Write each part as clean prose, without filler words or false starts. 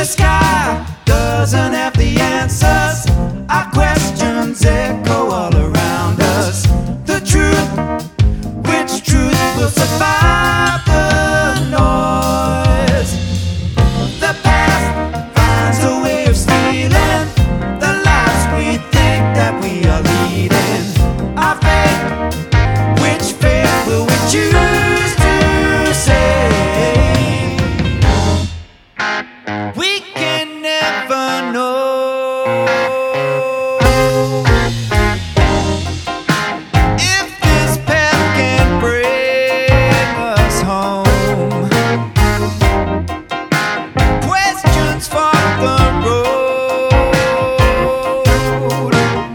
sky doesn't have the answers. Our questions echo all around us. The truth, which truth will survive the noise? The past finds a way of stealing the lives we think that we are leading. Our fate, which fate will we choose to say? We can never know if this path can bring us home. Questions for the road,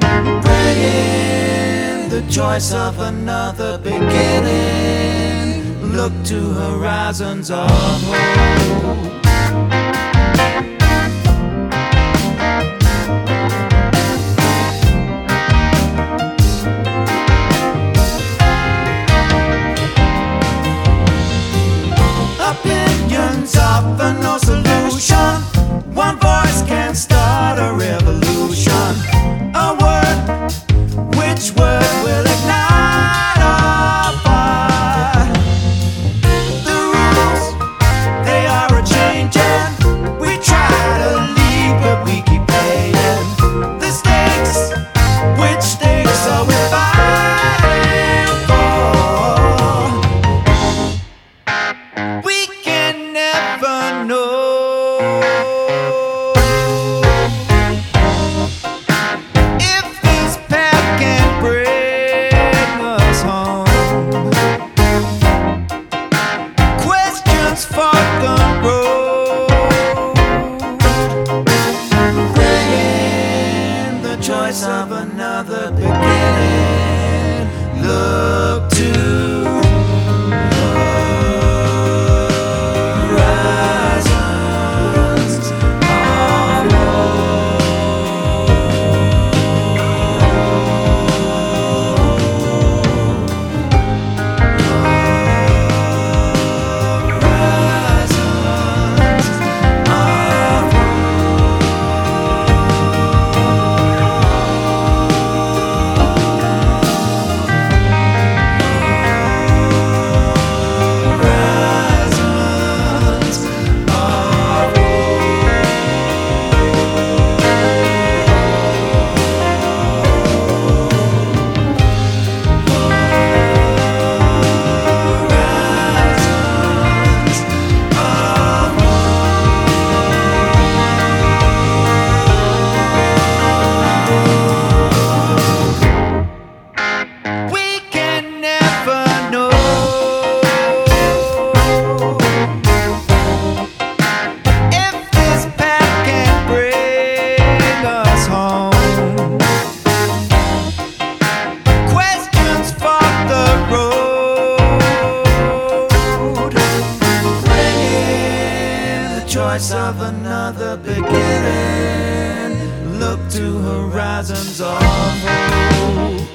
bringing the choice of another beginning. Look to horizons of hope. Opinions offer no solution. One voice can start a revolution. A word, which word will ignite our fire? The rules, they are a changing. We try to leave, but we keep playing. The stakes, which stakes are we fighting for? We can never know if this path can bring us home. Questions for the road, bringing the choice of another beginning. Look to horizons of choice of another beginning. Look to horizons of hope.